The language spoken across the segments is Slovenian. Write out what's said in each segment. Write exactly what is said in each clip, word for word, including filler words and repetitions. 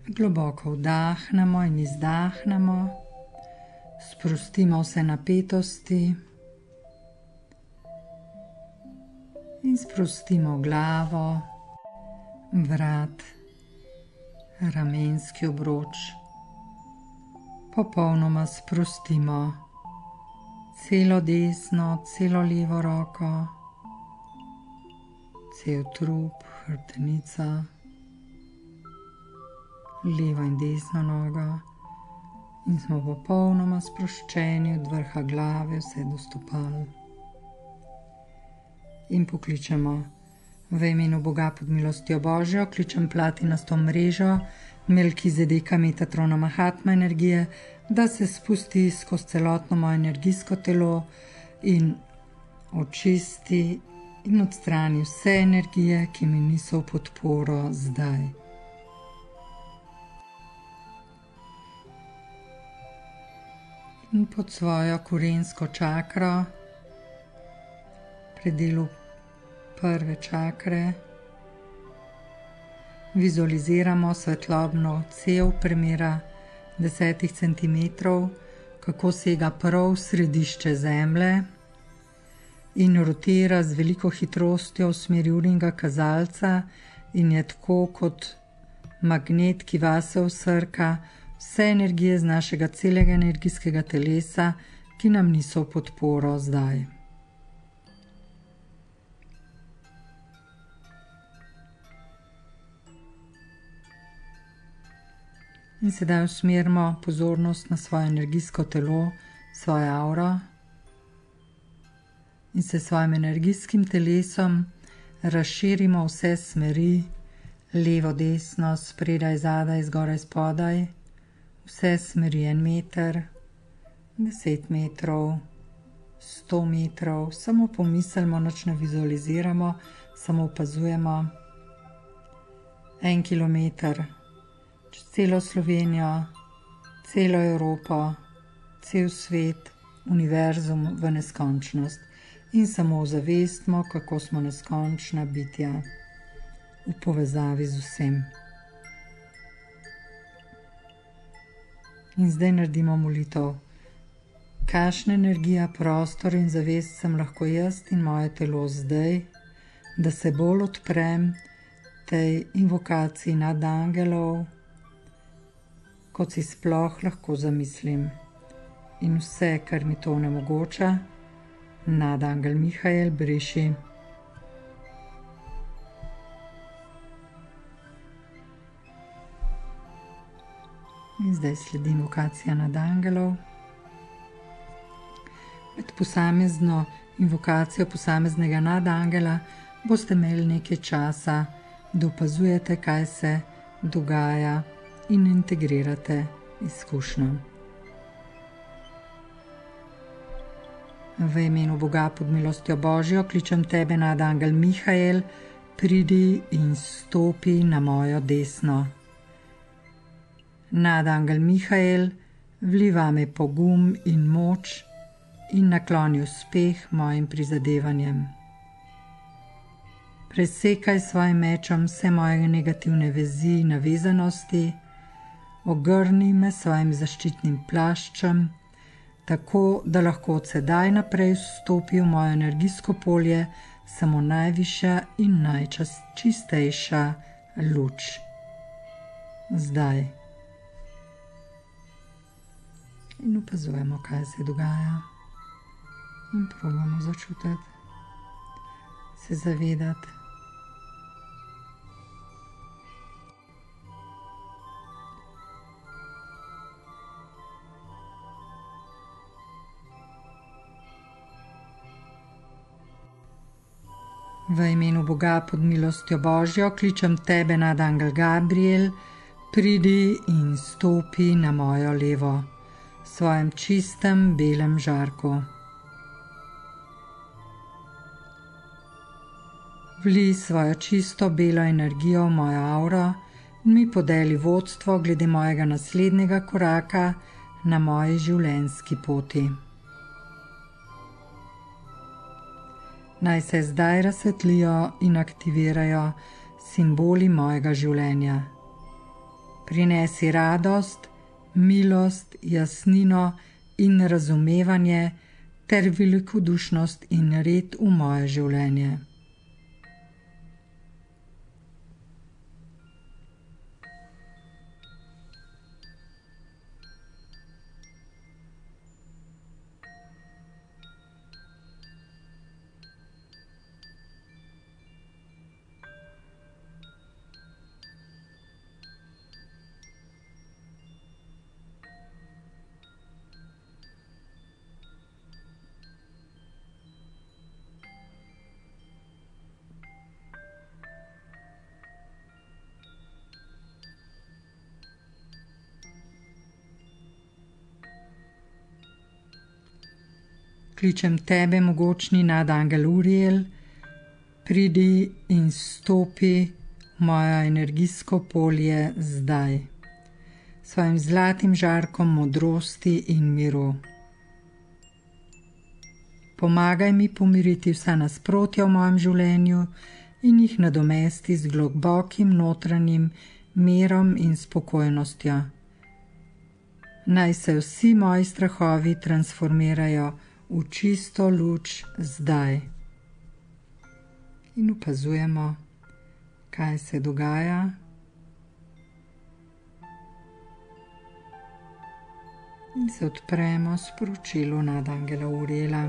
Globoko vdahnemo in izdahnemo, sprostimo vse napetosti in sprostimo glavo, vrat, ramenski obroč. Popolnoma sprostimo celo desno, celo levo roko, cel trup, hrbtenica, levo in desno nogo in smo popolnoma sproščeni od vrha glave vse do stopal. In pokličemo v imenu Boga pod milostjo Božjo, kličem platinasto mrežo Melkizedeka Metatrona Mahatma energije, da se spusti skozi celotno moje energijsko telo in očisti in odstrani vse energije, ki mi niso v podporo zdaj. In pod svojo korensko čakro, predelu prve čakre, vizualiziramo svetlobno cev premera desetih centimetrov, kako sega prav v središče Zemlje in rotira z veliko hitrostjo v smeri urnega kazalca in je tako kot magnet, ki vase vsrka vse energije z našega celega energijskega telesa, ki nam niso v podporo zdaj. In sedaj usmerimo pozornost na svoje energijsko telo, svojo auro in se svojim energijskim telesom razširimo vse smeri, levo, desno, spredaj, zadaj, zgoraj, spodaj, vse smeri en meter, deset metrov, sto metrov, samo pomislimo, nič ne vizualiziramo, samo opazujemo. En kilometer, čez celo Slovenijo, celo Evropo, cel svet, univerzum v neskončnost in samo zavestimo, kako smo neskončna bitja v povezavi z vsem. In zdaj naredimo molitev. Kakšna energija, prostor in zavest sem lahko jaz in moje telo zdaj, da se bolj odprem tej invokaciji nadangelov, kot si sploh lahko zamislim. In vse, kar mi to onemogoča, nadangel Mihael briši. In zdaj sledi invokacija nadangelov. Med posamezno invokacijo posameznega nadangela boste imeli nekaj časa, da opazujete, kaj se dogaja in integrirate izkušnjo. V imenu Boga pod milostjo Božjo kličem tebe, nadangel Mihael, pridi in stopi na mojo desno. Nadangel Mihael, vliva me pogum in moč in nakloni uspeh mojim prizadevanjem. Presekaj s svojim mečem vse moje negativne vezi in navezanosti, ogrni me s svojim zaščitnim plaščem, tako da lahko od sedaj naprej vstopi v moje energijsko polje samo najvišja in najčistejša luč. Zdaj. In opazujemo, kaj se dogaja. In probamo začutiti, se zavedati. V imenu Boga pod milostjo Božjo kličem tebe, nadangel Gabriel, pridi in stopi na mojo levo, svojem čistem belem žarku. Vlij svojo čisto belo energijo v mojo auro in mi podeli vodstvo glede mojega naslednjega koraka na moji življenjski poti. Naj se zdaj razsvetlijo in aktivirajo simboli mojega življenja. Prinesi radost, milost, jasnino in razumevanje ter velikodušnost in red v moje življenje. Kličem tebe, mogočni nadangel Uriel, pridi in stopi v moje energijsko polje zdaj, s svojim zlatim žarkom modrosti in miru. Pomagaj mi pomiriti vsa nasprotja v mojem življenju in jih nadomesti z globokim notranjim mirom in spokojnostjo. Naj se vsi moji strahovi transformirajo v čisto luč zdaj. In opazujemo, kaj se dogaja. In se odpremo sporočilu nadangela Uriela.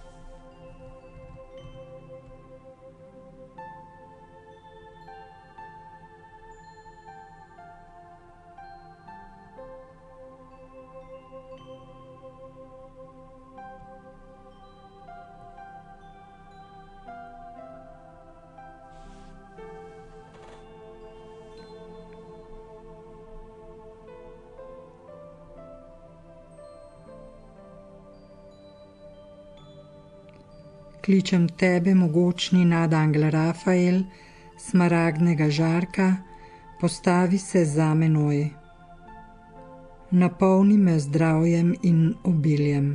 Kličem tebe, mogočni nadangel Rafael, smaragdnega žarka, postavi se za menoj. Napolni me zdravjem in obiljem.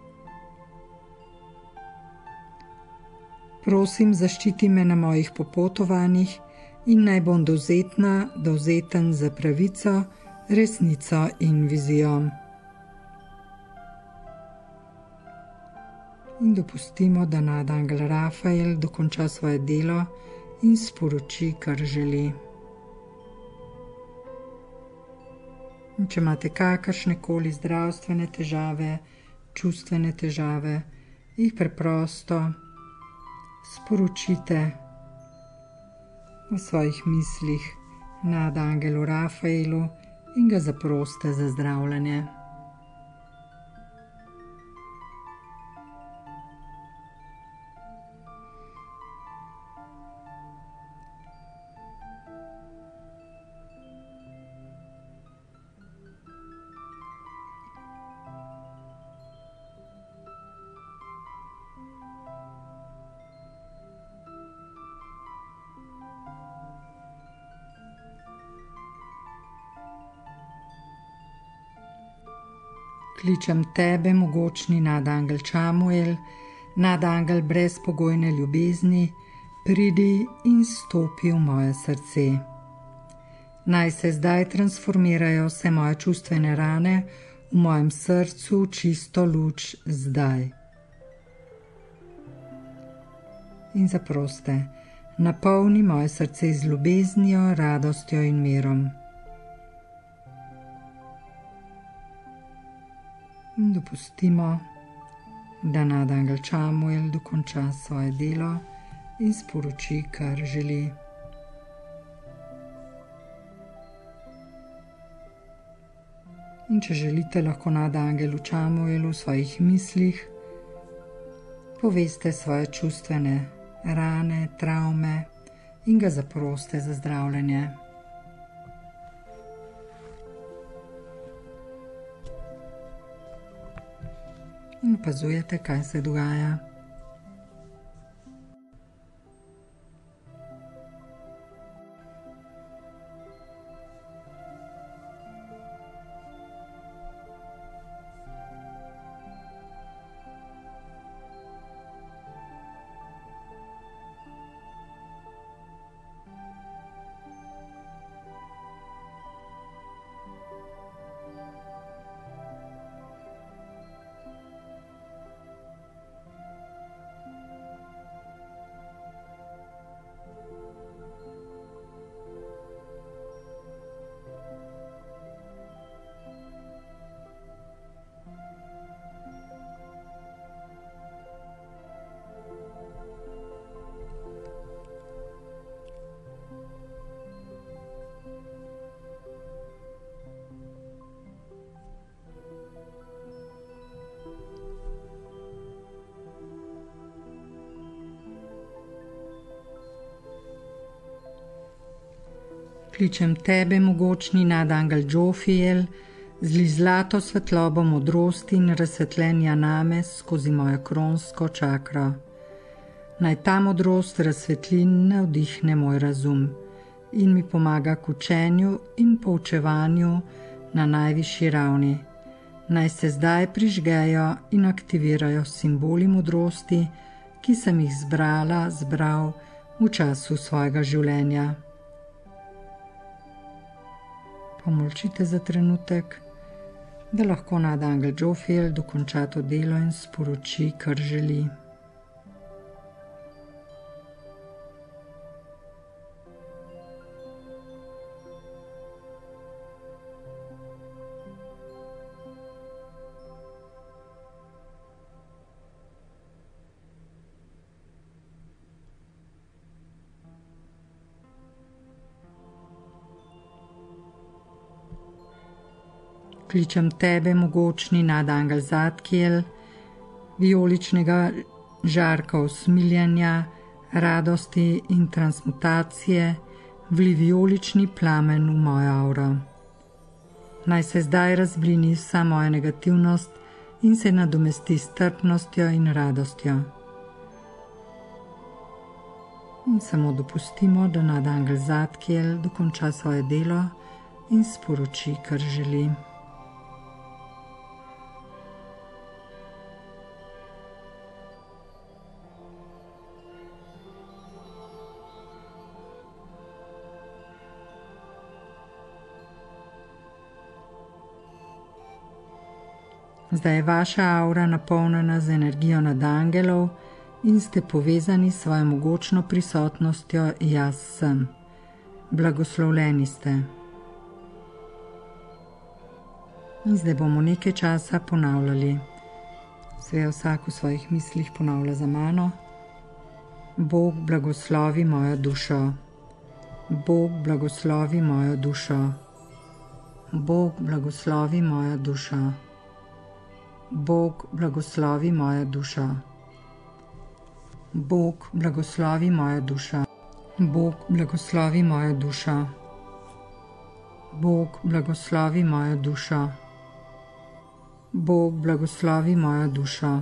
Prosim, zaščiti me na mojih popotovanjih in naj bom dovzetna, dovzeten za pravico, resnico in vizijo. In dopustimo, da nadangel Rafael dokonča svoje delo in sporoči, kar želi. In če imate kakršne koli zdravstvene težave, čustvene težave, jih preprosto sporočite v svojih mislih nadangelu Rafaelu in ga zaprosite za zdravljenje. Kličem tebe, mogočni nadangel Čamuel, nadangel brezpogojne ljubezni, pridi in stopi v moje srce. Naj se zdaj transformirajo vse moje čustvene rane v mojem srcu v čisto luč zdaj. In zaproste, napolni moje srce z ljubeznijo, radostjo in mirom. In dopustimo, da nadangel Čamuel dokonča svoje delo in sporoči, kar želi. In če želite, lahko nadangelu Čamuelu v svojih mislih poveste svoje čustvene rane, travme in ga zaproste za zdravljenje. In opazujete, kaj se dogaja. Kličem tebe, mogočni nadangel Džofiel, zli zlato svetlobo modrosti in razsvetljenja name skozi mojo kronsko čakro. Naj ta modrost razsvetli in navdihne moj razum in mi pomaga k učenju in poučevanju na najvišji ravni. Naj se zdaj prižgejo in aktivirajo simboli modrosti, ki sem jih zbrala, zbral v času svojega življenja. Pomolčite za trenutek, da lahko nadangel Džofiel dokonča to delo in sporoči, kar želi. Kličem tebe, mogočni nadangel Zadkiel, vijoličnega žarka usmiljanja, radosti in transmutacije, vli vijolični plamen v mojo auro. Naj se zdaj razblini vsa moja negativnost in se nadomesti s strpnostjo in radostjo. In samo dopustimo, da nadangel Zadkiel dokonča svoje delo in sporoči, kar želi. Zdaj je vaša aura napolnjena z energijo nadangelov in ste povezani s svojo mogočno prisotnostjo jaz sem. Blagoslovljeni ste. In zdaj bomo nekaj časa ponavljali. Sve vsak v svojih mislih ponavlja za mano. Bog blagoslovi mojo dušo. Bog blagoslovi mojo dušo. Bog blagoslovi mojo dušo. Bog blagoslovi mojo dušo. Bog blagoslovi mojo dušo. Bog blagoslovi mojo dušo. Bog blagoslovi mojo dušo. Bog blagoslovi mojo dušo.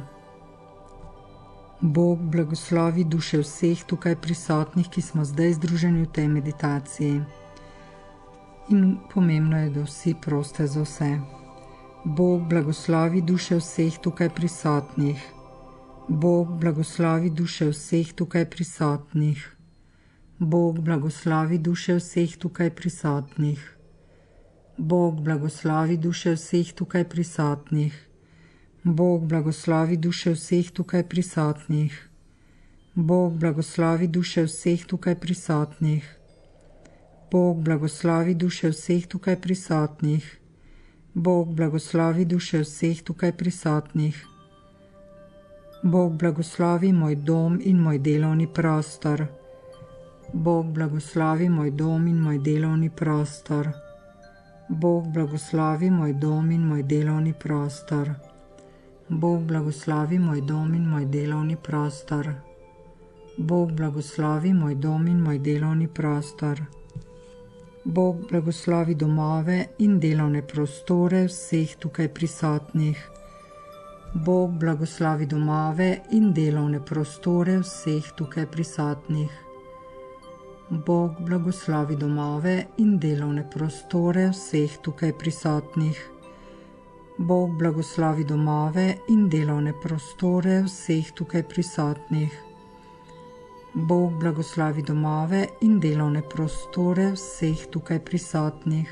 Bog blagoslovi duše vseh tukaj prisotnih, ki smo zdaj združeni v tej meditaciji. In pomembno je, da vsi proste za vse. Bog blagoslovi duše vseh tukaj prisotnih. Bog blagoslovi duše vseh tukaj prisotnih. Bog blagoslovi duše vseh tukaj prisotnih. Bog blagoslovi duše vseh tukaj prisotnih. Bog blagoslovi duše vseh tukaj prisotnih. Bog blagoslovi duše vseh tukaj prisotnih. Bog blagoslovi duše vseh tukaj prisotnih. Bog blagoslovi duše vseh tukaj prisotnih. Bog blagoslovi moj dom in moj delovni prostor. Bog blagoslovi moj dom in moj delovni prostor. Bog blagoslovi moj dom in moj delovni prostor. Bog blagoslovi moj dom in moj delovni prostor. Bog blagoslovi moj dom in moj delovni prostor. Bog blagoslovi domove in delovne prostore vseh tukaj prisotnih. Bog blagoslovi domove in delovne prostore vseh tukaj prisotnih. Bog blagoslovi domove in delovne prostore vseh tukaj prisotnih. Bog blagoslovi domove in delovne prostore vseh tukaj prisotnih. Bog blagoslovi domove in delovne prostore vseh tukaj prisotnih.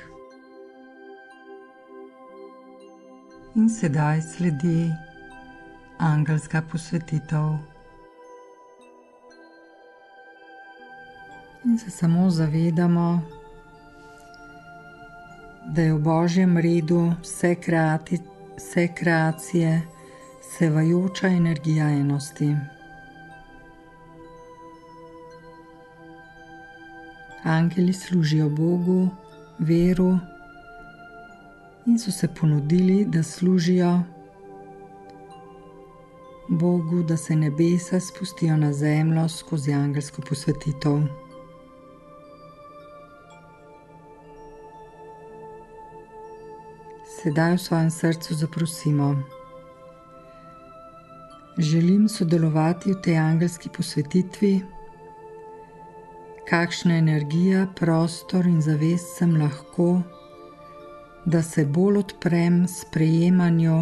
In sedaj sledi angelska posvetitev. In se samo zavedamo, da je v Božjem redu vse, kreati, vse kreacije sevajoča energija enosti. Angeli služijo Bogu, veru in so se ponudili, da služijo Bogu, da se nebesa spustijo na zemljo skozi angelsko posvetitev. Sedaj v svojem srcu zaprosimo. Želim sodelovati v tej angelski posvetitvi. Kakšna energija, prostor in zavest sem lahko, da se bolj odprem sprejemanju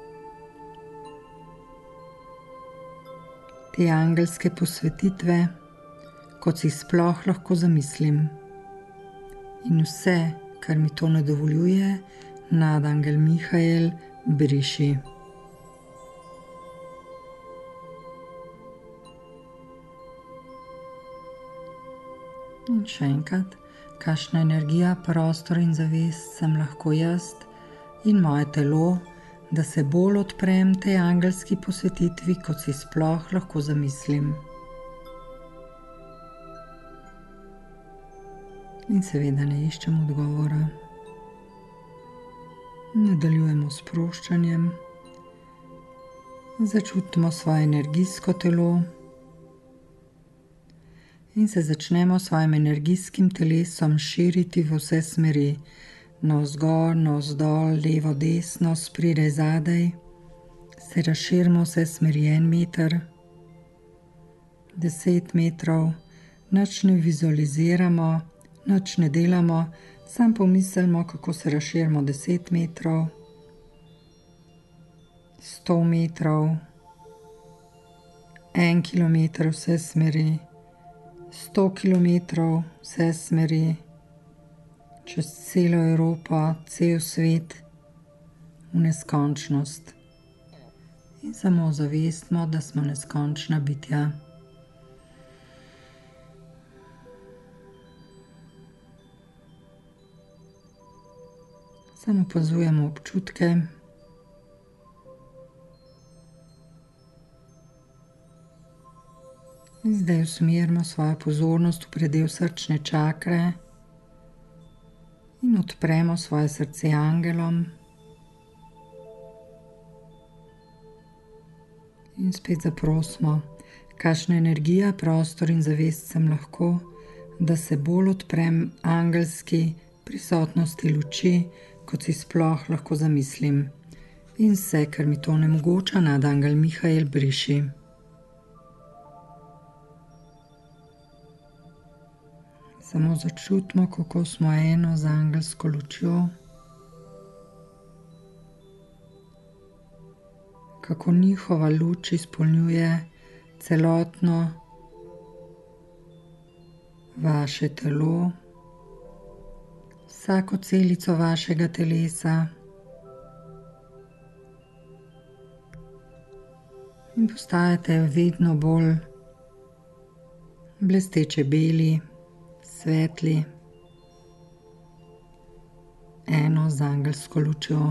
te angelske posvetitve, kot si sploh lahko zamislim. In vse, kar mi to ne dovoljuje, nadangel Mihael briši. In še enkrat, kakšna energija, prostor in zavest sem lahko jaz in moje telo, da se bolj odprem tej angelski posvetitvi, kot si sploh lahko zamislim. In seveda ne iščem odgovora. Nadaljujemo s sproščanjem. Začutimo svoje energijsko telo in se začnemo s svojim energijskim telesom širiti v vse smeri. Navzgor, navzdol, levo, desno, spredaj, zadaj. Se razširimo vse smeri en meter, deset metrov, nič ne vizualiziramo, nič ne delamo, samo pomislimo, kako se razširimo deset metrov, sto metrov, en kilometer vse smeri, sto kilometrov vse smeri, čez celo Evropo, cel svet, v neskončnost. In samo zavestimo, da smo neskončna bitja. Samo opazujemo občutke. In zdaj usmerimo svojo pozornost v predel srčne čakre in odpremo svoje srce angelom. In spet zaprosimo, kakšna energija, prostor in zavest sem lahko, da se bolj odprem angelski prisotnosti luči, kot si sploh lahko zamislim. In vse, kar mi to onemogoča, nadangel Mihael briši. Samo začutimo, kako smo eno z angelsko lučjo, kako njihova luč izpolnjuje celotno vaše telo, vsako celico vašega telesa in postajate vedno bolj blesteče beli, svetli, eno z angelsko lučjo.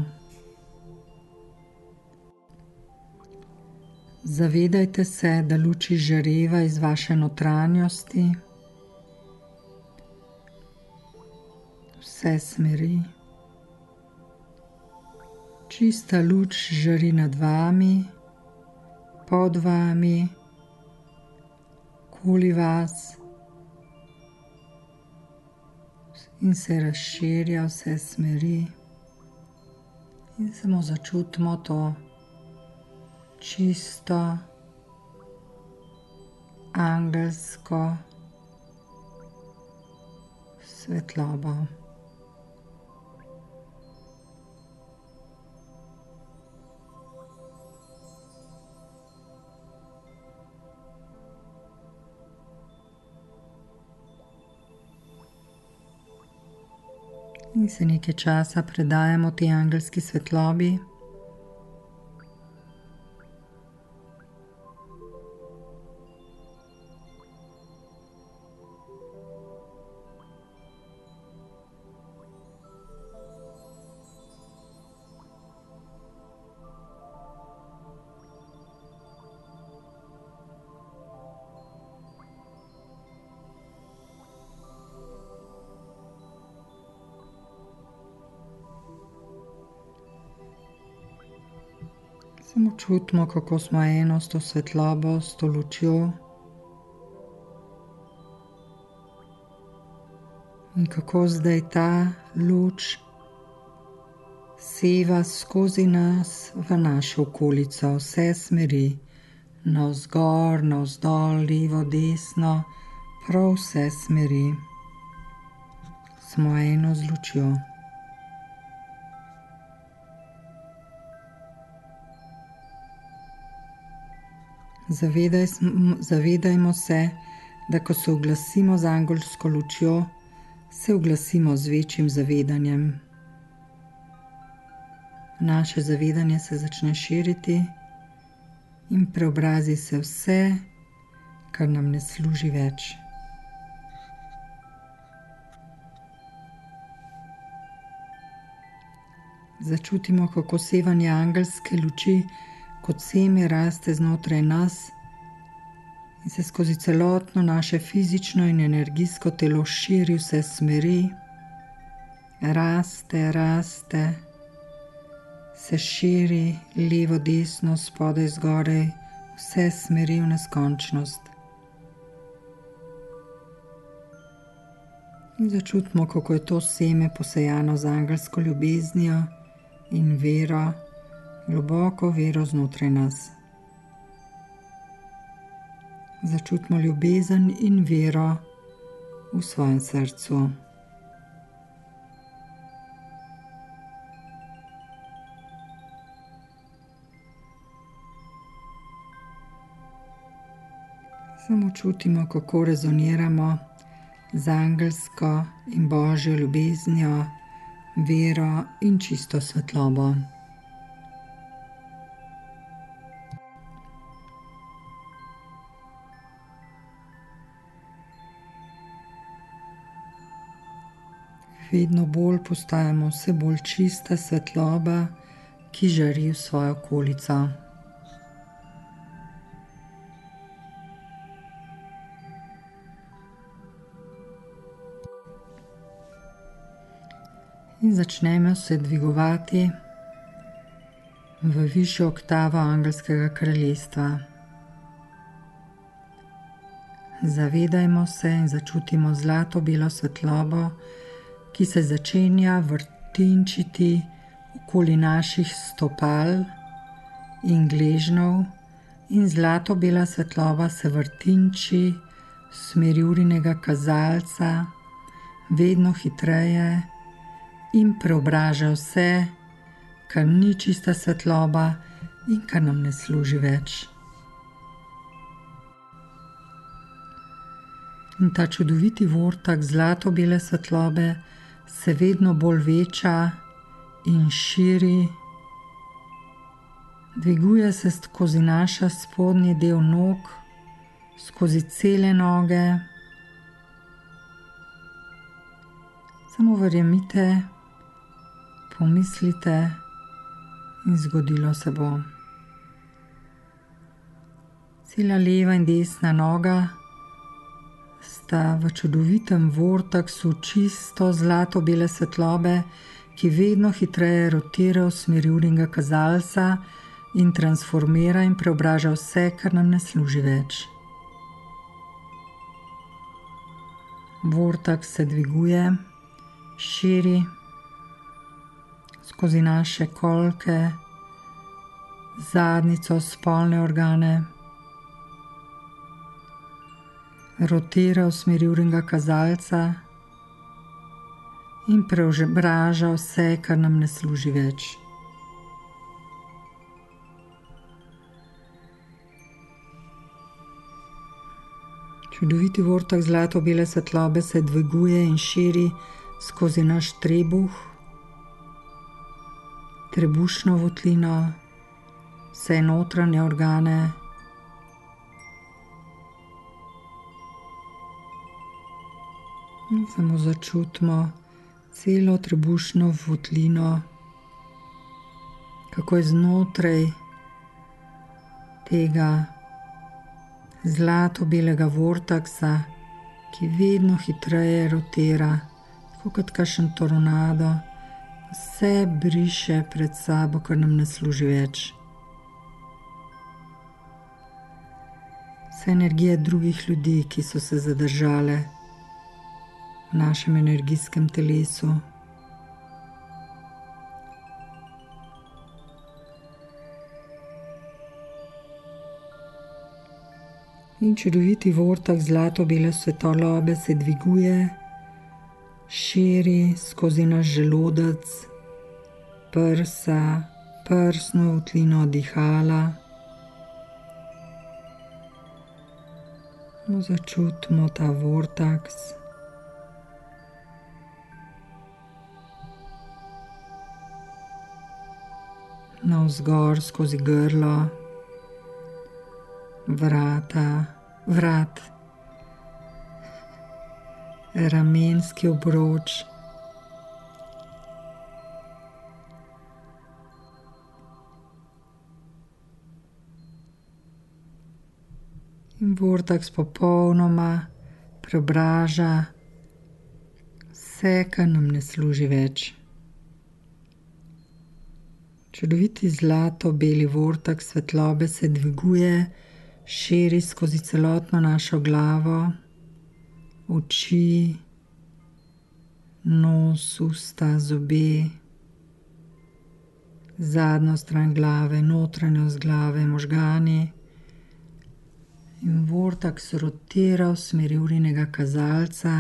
Zavedajte se, da luč izžareva iz vaše notranjosti, vse smeri. Čista luč žari nad vami, pod vami, okoli vas in se razširja vse smeri. In samo začutimo to čisto, angelsko svetlobo. In se nekaj časa predajamo tej angelski svetlobi. Samo čutimo, kako smo eno s to svetlobo, s to lučjo. In kako zdaj ta luč seva skozi nas v našo okolico, vse smeri, navzgor, navzdol, levo, desno, prav vse smeri. Smo eno z lučjo. Zavedaj, zavedajmo se, da ko se oglasimo z angelsko lučjo, se oglasimo z večjim zavedanjem. Naše zavedanje se začne širiti in preobrazi se vse, kar nam ne služi več. Začutimo, kako sevanje angelske luči kot seme raste znotraj nas in se skozi celotno naše fizično in energijsko telo širi vse smeri, raste, raste, se širi levo, desno, spodaj, zgoraj, vse smeri v neskončnost. In začutimo, kako je to seme posejano z angelsko ljubeznijo in vero, globoko vero znotraj nas. Začutimo ljubezen in vero v svojem srcu. Samo čutimo, kako rezoniramo z angelsko in božjo ljubeznijo, vero in čisto svetlobo. Vedno bolj postajamo vse bolj čista svetloba, ki žari v svojo okolico. In začnemo se dvigovati v višjo oktavo angelskega kraljestva. Zavedajmo se in začutimo zlato-belo svetlobo, ki se začenja vrtinčiti okoli naših stopal in gležnjev, in zlato-bela svetloba se vrtinči v smeri urinega kazalca vedno hitreje in preobraža vse, kar ni čista svetloba in kar nam ne služi več. In ta čudoviti vortak zlato-bele svetlobe se vedno bolj veča in širi, dviguje se skozi naša spodnji del nog, skozi cele noge. Samo verjemite, pomislite in zgodilo se bo. Cela leva in desna noga sta v čudovitem vorteksu čisto zlato-bele svetlobe, ki vedno hitreje rotira v smeri urinega kazalca in transformira in preobraža vse, kar nam ne služi več. Vortek se dviguje, širi skozi naše kolke, zadnjico, spolne organe, rotira v smeri urinega kazalca in preobraža vse, kar nam ne služi več. Čudoviti vortek zlato-bele svetlobe se dviguje in širi skozi naš trebuh, trebušno votlino, vse notranje organe, in samo začutimo celo trebušno votlino, kako je znotraj tega zlato-belega vorteksa, ki vedno hitreje rotira, tako kot kakšen tornado, vse briše pred sabo, kar nam ne služi več. Vse energije drugih ljudi, ki so se zadržale v našem energijskem telesu, In čudoviti vortak zlato-bele svetlobe se dviguje, širi skozi naš želodec, prsa, prsno votlino dihala. Začutimo ta vortaks. Navzgor skozi grlo, vrata, vrat, ramenski obroč, in vortaks popolnoma preobraža vse, kar nam ne služi več. Čudoviti zlato-beli vortak svetlobe se dviguje, širi skozi celotno našo glavo, oči, nos, usta, zobe, zadnjo stran glave, notranjost glave, možgani. In vortak se rotira v smeri urinega kazalca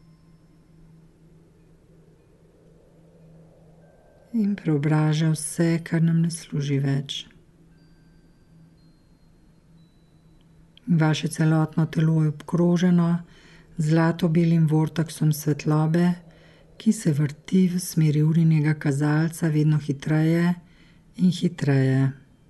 in preobraža vse, kar nam ne služi več. Vaše celotno telo je obkroženo z zlato-belim vortaksom svetlobe, ki se vrti v smeri urinega kazalca vedno hitreje in hitreje.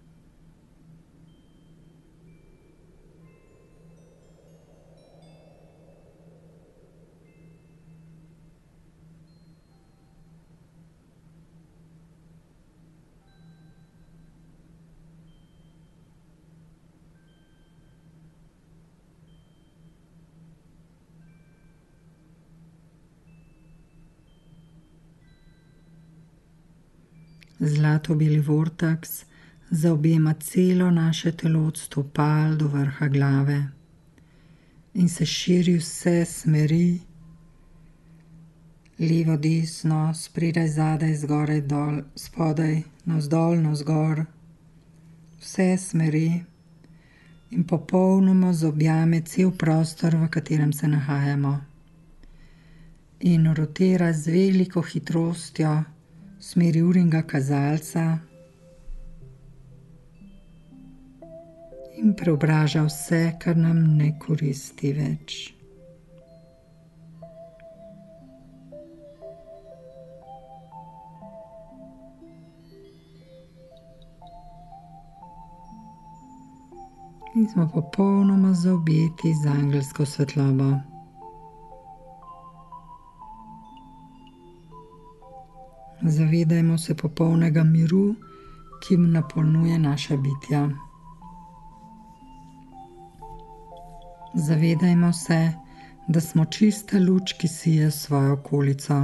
Zlato-beli vortaks zaobjema celo naše telo od stopal do vrha glave in se širi vse smeri, levo, desno, spredaj, zadaj, zgoraj, dol, spodaj, navzdol, navzgor, vse smeri in popolnoma zaobjame cel prostor, v katerem se nahajamo. In rotira z veliko hitrostjo v smeri urinega kazalca in preobraža vse, kar nam ne koristi več. In smo popolnoma zaobjeti z angelsko svetlobo. Zavedajmo se popolnega miru, ki napolnjuje naša bitja. Zavedajmo se, da smo čista luč, ki sije svojo okolico.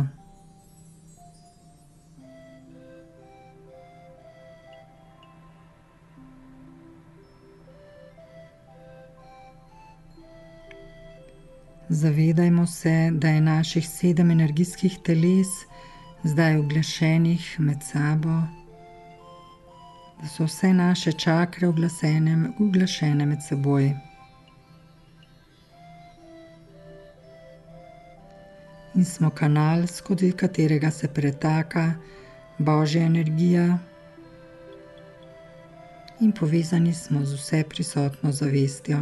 Zavedajmo se, da je naših sedem energijskih teles zdaj uglašenih med sabo, da so vse naše čakre uglašene, uglašene med seboj. In smo kanal, skozi katerega se pretaka Božja energija, in povezani smo z vse prisotno zavestjo.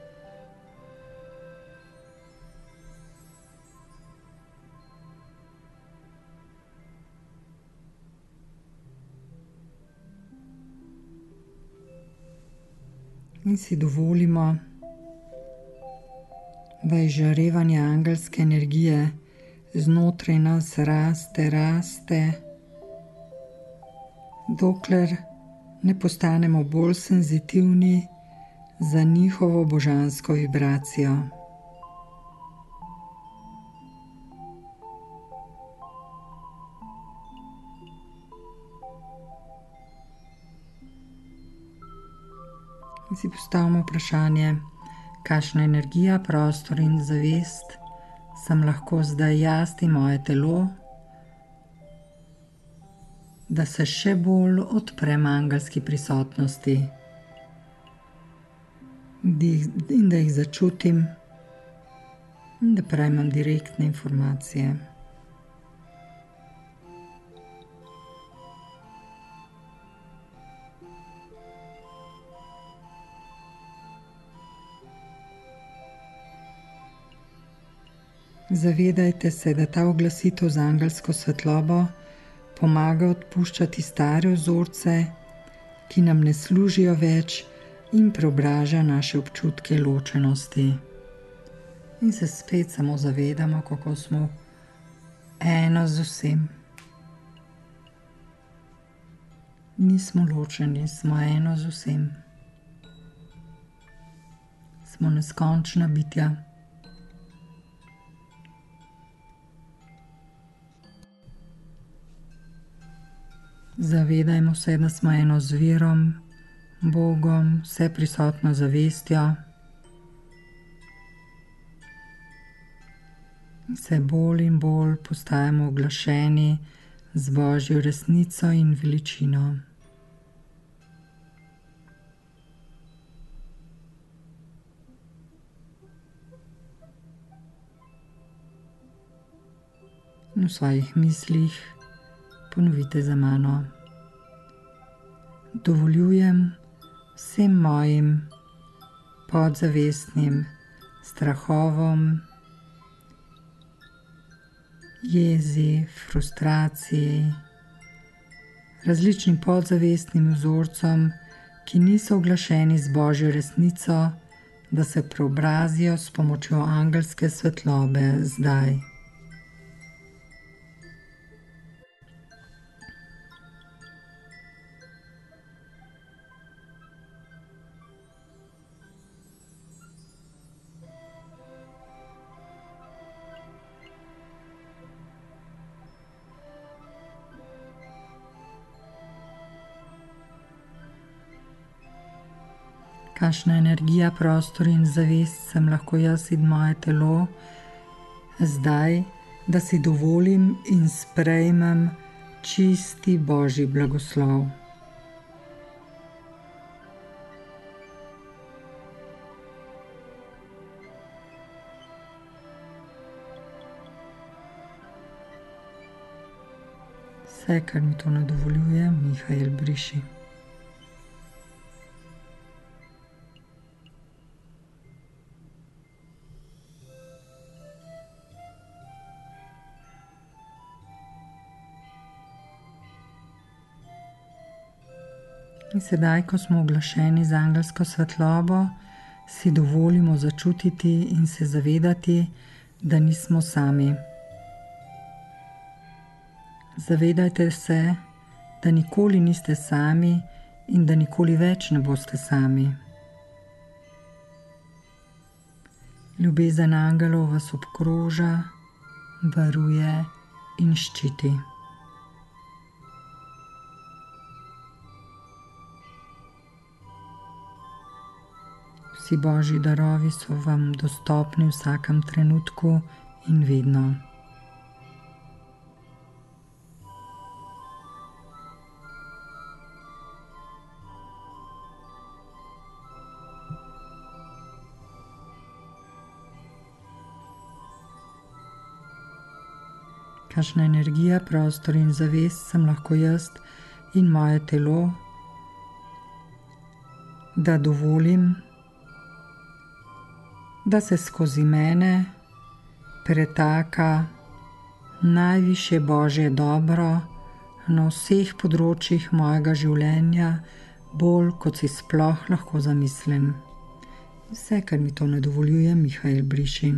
In si dovolimo, da izžarevanje angelske energije znotraj nas raste, raste, dokler ne postanemo bolj senzitivni za njihovo božansko vibracijo. In si postavimo vprašanje, kakšna energija, prostor in zavest sem lahko zdaj jaz in moje telo, da se še bolj odprem angelski prisotnosti. in da jih začutim in da prejmem direktne informacije. Zavedajte se, da ta oglasitev z angelsko svetlobo pomaga odpuščati stare vzorce, ki nam ne služijo več, in preobraža naše občutke ločenosti. In se spet samo zavedamo, kako smo eno z vsem. Nismo ločeni, smo eno z vsem. Smo neskončna bitja. Zavedajmo se, da smo eno z virom, Bogom, vseprisotno zavestjo. Vse bolj in bolj postajamo oglašeni z Božjo resnico in veličino. In v svojih mislih ponovite za mano. Dovoljujem vsem mojim podzavestnim strahovom, jezi, frustraciji, različnim podzavestnim vzorcem, ki niso oglašeni z Božjo resnico, da se preobrazijo s pomočjo angelske svetlobe zdaj. Kakšna energija, prostor in zavest sem lahko jaz in moje telo zdaj, da si dovolim in sprejmem čisti Božji blagoslov. Vse, kar mi to ne dovoljuje, Mihael, briši. In sedaj, ko smo oglašeni z angelsko svetlobo, si dovolimo začutiti in se zavedati, da nismo sami. Zavedajte se, da nikoli niste sami in da nikoli več ne boste sami. Ljubezen angelov vas obkroža, varuje in ščiti. Vsi Božji darovi so vam dostopni v vsakem trenutku in vedno. Kakšna energija, prostor in zavest sem lahko jaz in moje telo, da dovolim, da se skozi mene pretaka najvišje Božje dobro na vseh področjih mojega življenja, bolj kot si sploh lahko zamislim. Vse, kar mi to ne dovoljuje, Mihael, briši.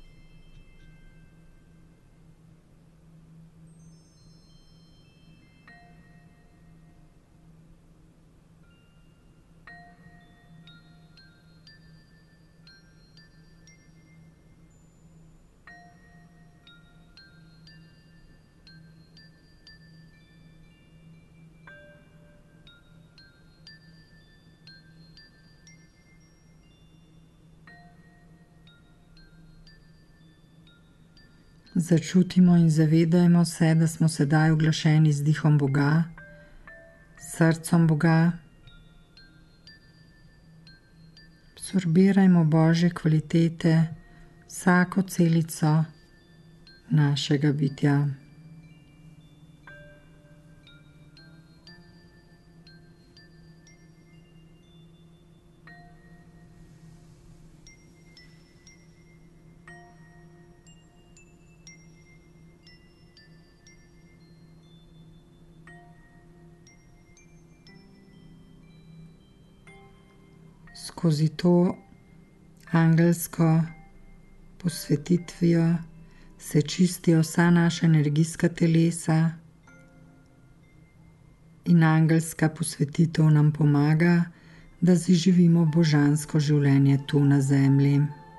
Začutimo in zavedajmo se, da smo sedaj oglašeni z dihom Boga, s srcem Boga, s Absorbirajmo Božje kvalitete vsako celico našega bitja. Skozi to angelsko posvetitvijo se čistijo vsa naša energijska telesa in angelska posvetitev nam pomaga, da si živimo božansko življenje tu na zemlji.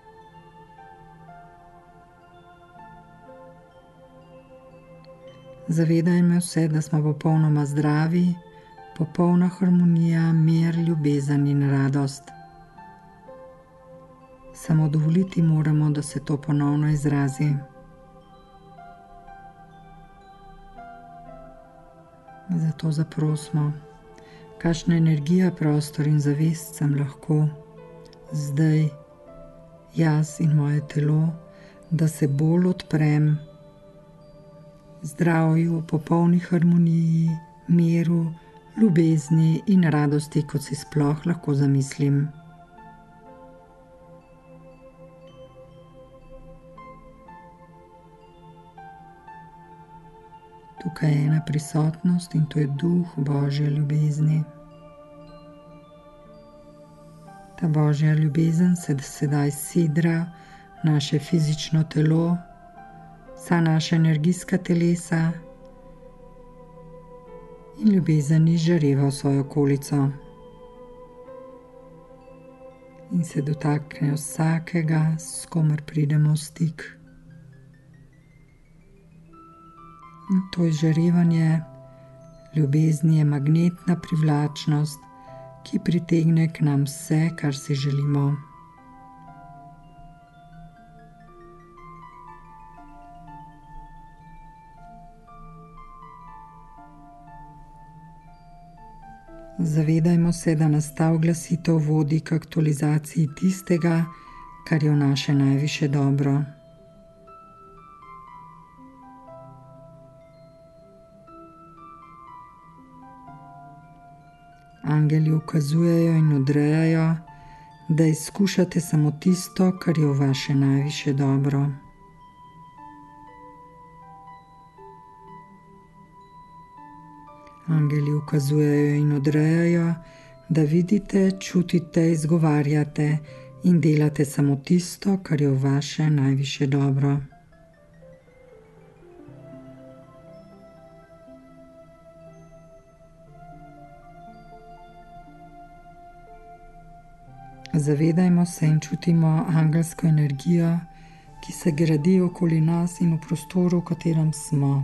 Zavedajmo se, da smo popolnoma zdravi, popolna harmonija, mir, ljubezen in radost. Samo dovoliti moramo, da se to ponovno izrazi. Zato zaprosimo, kakšna energija, prostor in zavest sem lahko zdaj, jaz in moje telo, da se bolj odprem zdravju, popolni harmoniji, miru, ljubezni in radosti, kot si sploh lahko zamislim. Tukaj je ena prisotnost in to je duh Božje ljubezni. Ta Božja ljubezen se sedaj sidra naše fizično telo, vsa naša energijska telesa in ljubezen izžareva v svojo okolico in se dotakne vsakega, s komer pridemo v stik. In to izžarevanje ljubezni je magnetna privlačnost, ki pritegne k nam vse, kar si želimo. Zavedajmo se, da nas ta oglasitev vodi k aktualizaciji tistega, kar je v naše najvišje dobro. Angeli ukazujejo in odrejajo, da izkušate samo tisto, kar je v vaše najvišje dobro. Angeli ukazujejo in odrejajo, da vidite, čutite, izgovarjate in delate samo tisto, kar je v vaše najvišje dobro. Zavedajmo se in čutimo angelsko energijo, ki se gradi okoli nas in v prostoru, v katerem smo.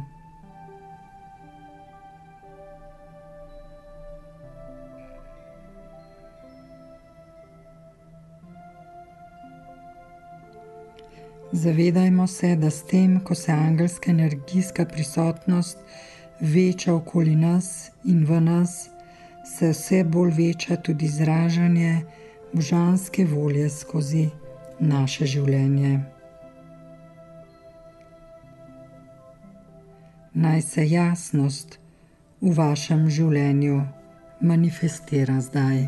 Zavedajmo se, da s tem, ko se angelska energijska prisotnost veča okoli nas in v nas, se vse bolj veča tudi izražanje božanske volje skozi naše življenje. Naj se jasnost v vašem življenju manifestira zdaj.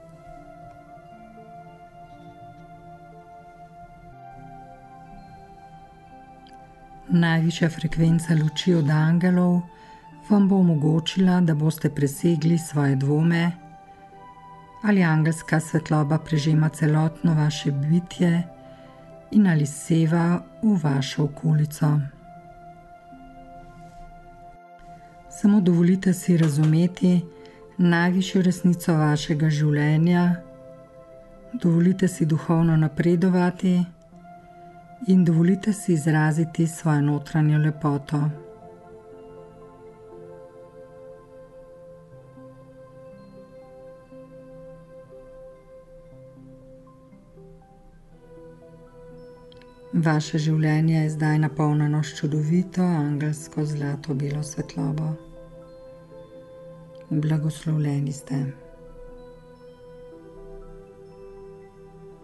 Najvišja frekvenca luči od angelov vam bo omogočila, da boste presegli svoje dvome, ali angelska svetloba prežema celotno vaše bitje in ali seva v vašo okolico. Samo dovolite si razumeti najvišjo resnico vašega življenja, dovolite si duhovno napredovati in dovolite si izraziti svojo notranjo lepoto. Vaše življenje je zdaj napolnjeno s čudovito, angelsko, zlato, belo svetlobo. Blagoslovljeni ste.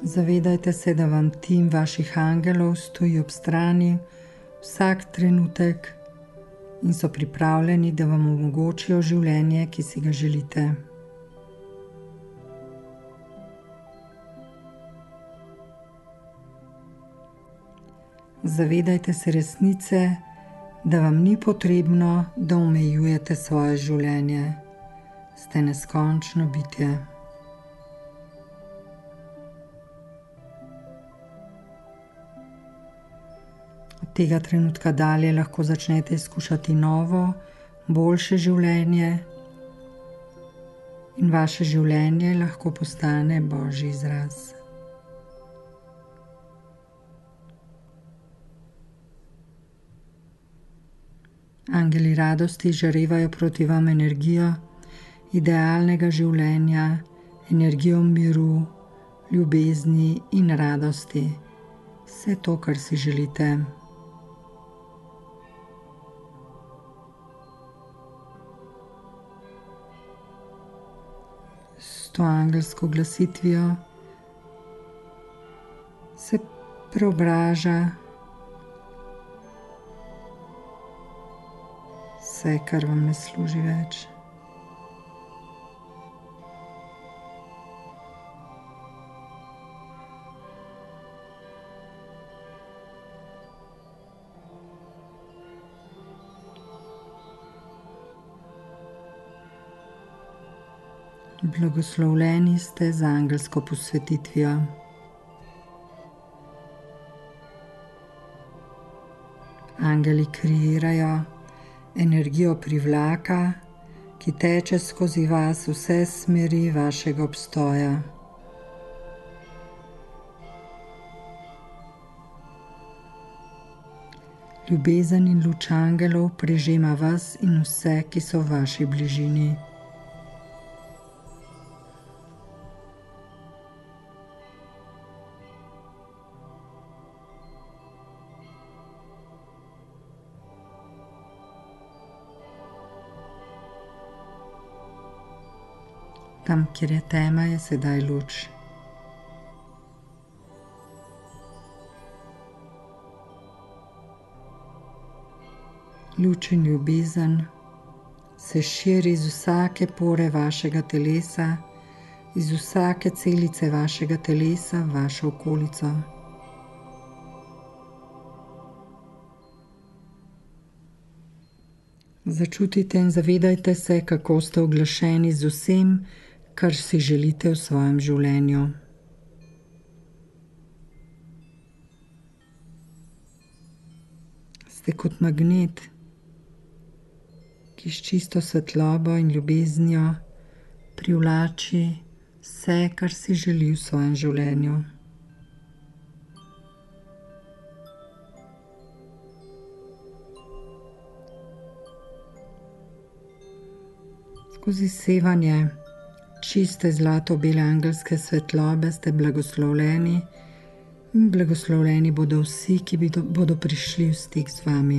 Zavedajte se, da vam tim vaših angelov stoji ob strani vsak trenutek in so pripravljeni, da vam omogočijo življenje, ki si ga želite. Zavedajte se resnice, da vam ni potrebno, da omejujete svoje življenje. Ste neskončno bitje. Od tega trenutka dalje lahko začnete izkušati novo, boljše življenje in vaše življenje lahko postane Božji izraz. Angeli radosti žarevajo proti vam energijo idealnega življenja, energijo miru, ljubezni in radosti. Vse to, kar si želite. S to angelsko glasitvijo se preobraža vse, kar vam ne služi več. Blagoslovljeni ste z angelsko posvetitvijo. Angeli kreirajo energijo privlaka, ki teče skozi vas vse smeri vašega obstoja. Ljubezen in luč angelov prežema vas in vse, ki so v vaši bližini. Tam, kjer je tema, je sedaj luč. Luč in ljubezen se širi iz vsake pore vašega telesa, iz vsake celice vašega telesa v vašo okolico. Začutite in zavedajte se, kako ste uglašeni z vsem, kar si želite v svojem življenju. Ste kot magnet, ki s čisto svetlobo in ljubeznijo privlači vse, kar si želi v svojem življenju. Skozi sevanje čiste zlato-bele angelske svetlobe ste blagoslovljeni in blagoslovljeni bodo vsi, ki bodo prišli v stik z vami.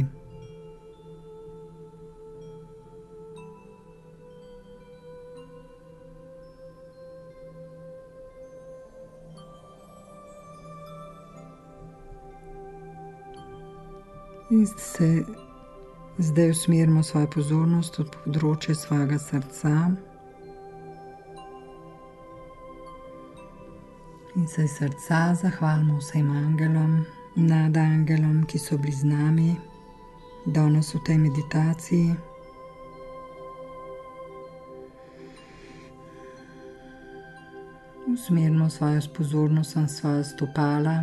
In se zdaj usmerimo svojo pozornost v področje svojega srca. In se iz srca zahvalimo vsem angelom, nadangelom, ki so bili z nami danes v tej meditaciji. Usmerimo svojo pozornost na svoja stopala.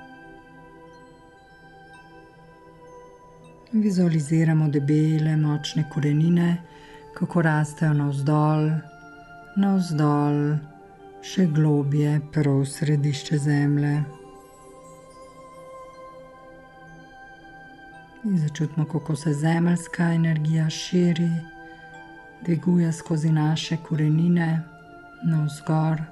Vizualiziramo debele, močne korenine, kako rastejo navzdol, navzdol, še globje, prav v središče zemlje. In začutimo, kako se zemeljska energija širi, dviguje skozi naše korenine, navzgor.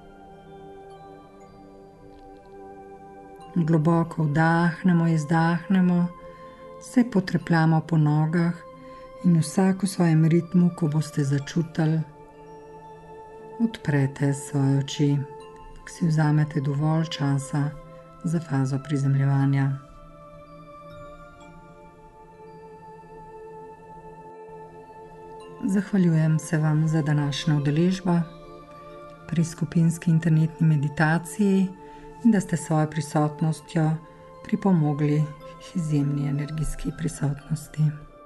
Globoko vdahnemo, izdahnemo, se potrepljamo po nogah in vsak v svojem ritmu, ko boste začutili, odprete svoje oči. si vzamete dovolj časa za fazo prizemljevanja. Zahvaljujem se vam za današnjo udeležbo pri skupinski internetni meditaciji in da ste s svojo prisotnostjo pripomogli k izjemni energijski prisotnosti.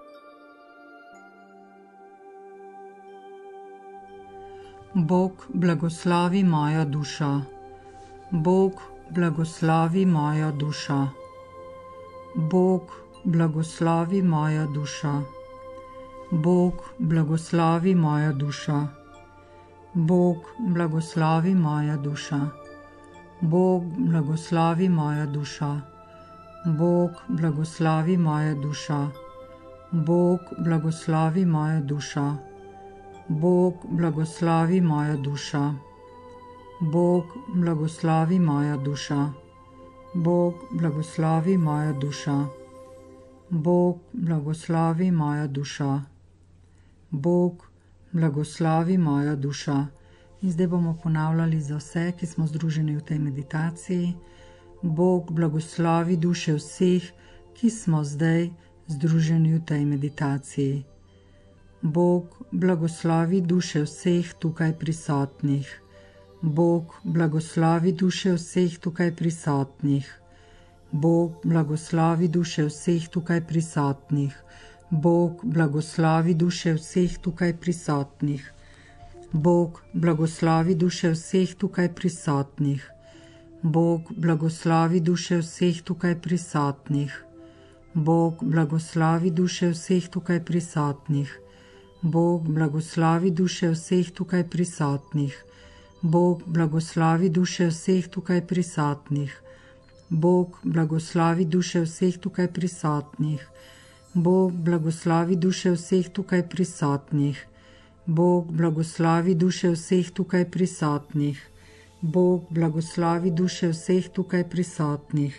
Bog blagoslovi mojo dušo. Bog blagoslovi mojo dušo. Bog blagoslovi mojo dušo. Bog blagoslovi mojo dušo. Bog blagoslovi mojo dušo. Bog blagoslovi mojo dušo. Bog blagoslovi mojo dušo. Bog blagoslovi mojo dušo. Bog blagoslovi mojo dušo. Bog blagoslovi mojo dušo. Bog blagoslovi mojo dušo. Bog blagoslovi mojo dušo. Bog blagoslovi mojo dušo. In zdaj bomo ponavljali za vse, ki smo združeni v tej meditaciji. Bog blagoslovi duše vseh, ki smo zdaj združeni v tej meditaciji. Bog blagoslovi duše vseh tukaj prisotnih. Bog blagoslovi duše vseh tukaj prisotnih. Bog blagoslovi duše vseh tukaj prisotnih. Bog blagoslovi duše vseh tukaj prisotnih. Bog blagoslovi duše vseh tukaj prisotnih. Bog blagoslovi duše vseh tukaj prisotnih. Bog blagoslovi duše vseh tukaj prisotnih. Bog blagoslovi duše vseh tukaj prisotnih. Bog blagoslovi duše vseh tukaj prisotnih. Bog blagoslovi duše vseh tukaj prisotnih. Bog blagoslovi duše vseh tukaj prisotnih. Bog blagoslovi duše vseh tukaj prisotnih. Bog blagoslovi duše vseh tukaj prisotnih.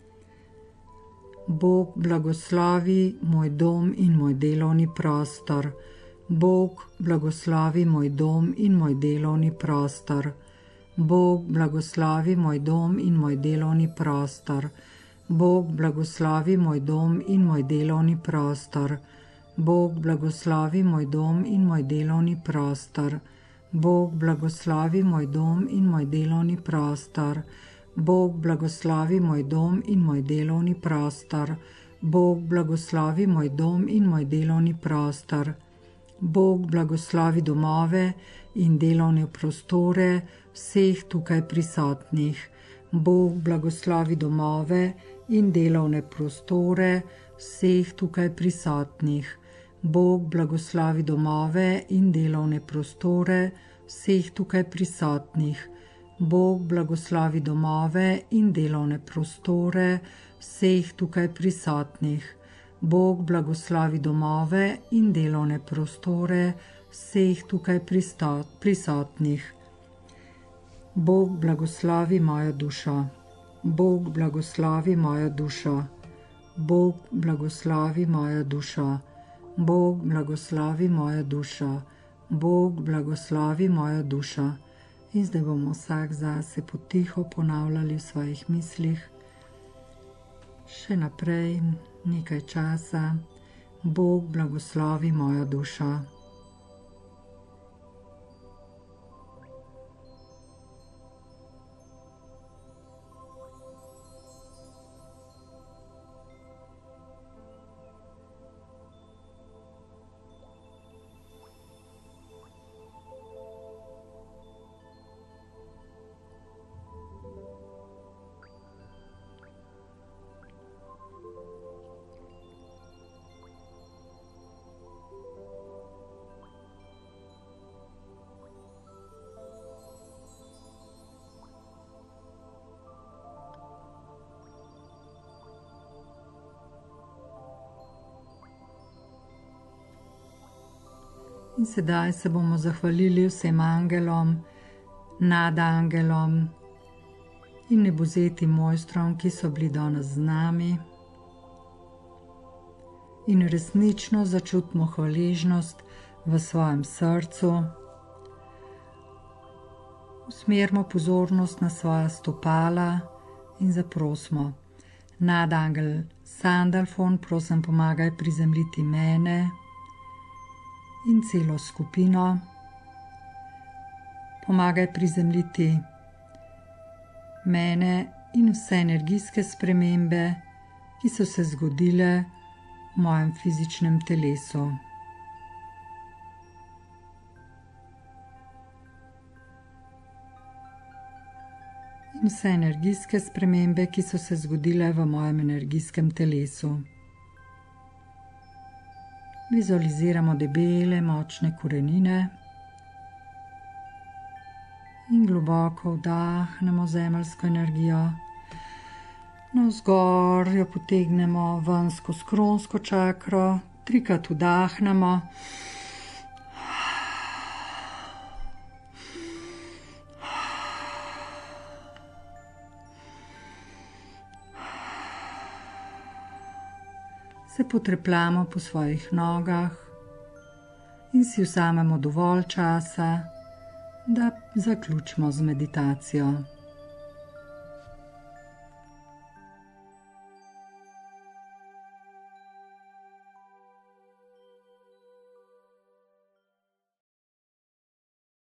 Bog blagoslovi moj dom in moj delovni prostor. Bog blagoslovi moj dom in moj delovni prostor. Bog blagoslovi moj dom in moj delovni prostor. Bog blagoslovi moj dom in moj delovni prostor. Bog blagoslovi moj dom in moj delovni prostor. Bog blagoslovi moj dom in moj delovni prostor. Bog blagoslovi moj dom in moj delovni prostor. Bog blagoslovi moj dom in moj delovni prostor. Bog blagoslovi domove in delovne prostore vseh tukaj prisotnih. Bog blagoslovi domove in delovne prostore vseh tukaj prisotnih. Bog blagoslovi domove in delovne prostore vseh tukaj prisotnih. Bog blagoslovi domove in delovne prostore vseh tukaj prisotnih. Bog blagoslovi domove in delovne prostore vseh tukaj prisotnih. Bog blagoslovi mojo dušo. Bog blagoslovi mojo dušo. Bog blagoslovi mojo dušo. Bog blagoslovi mojo dušo. Bog blagoslovi mojo dušo. In zdaj bomo vsak zase potiho ponavljali v svojih mislih. Še naprej nekaj časa. Bog blagoslovi mojo dušo. In sedaj se bomo zahvalili vsem angelom, nadangelom in nebuzetim mojstrom, ki so bili danes z nami. In resnično začutimo hvaležnost v svojem srcu Usmerimo pozornost na svoja stopala in zaprosimo: Nadangel Sandalfon, prosim, pomagaj prizemljiti mene in celo skupino. Pomagaj prizemljiti mene in vse energijske spremembe, ki so se zgodile v mojem fizičnem telesu. In vse energijske spremembe, ki so se zgodile v mojem energijskem telesu. Vizualiziramo debele, močne korenine in globoko vdahnemo zemeljsko energijo. Navzgor jo potegnemo ven skozi kronsko čakro, trikrat vdahnemo. Se potrepljamo po svojih nogah in si vzamemo dovolj časa, da zaključimo z meditacijo.